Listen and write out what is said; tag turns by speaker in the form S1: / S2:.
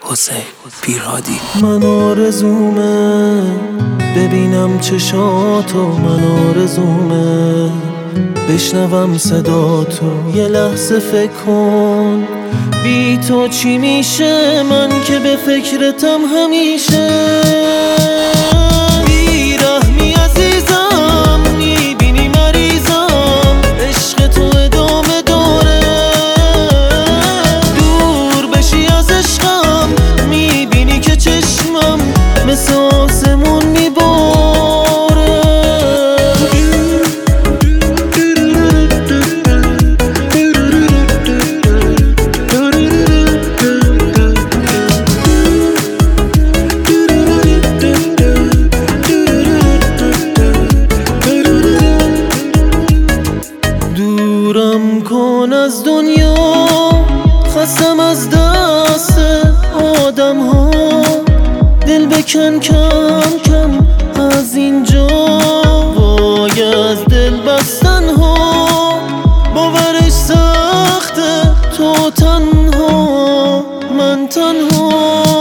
S1: حسین پیرهادی.
S2: من آرزومه ببینم چشاتو، من آرزومه بشنوم صداتو. یه لحظه فکر کن بی تو چی میشه، من که به فکرتم همیشه. بیرحمی عزیزم، میبینی مریضم، عشق تو ادامه داره. دور بشی از عشقم، میبینی که چشمم مثل آسمون میباره. دورم کن از دنیا، خستم از دست آدم ها. دل بکن کم کم از اینجا، وای از دل بستن ها. باورش سخته تو تنها، من تنها.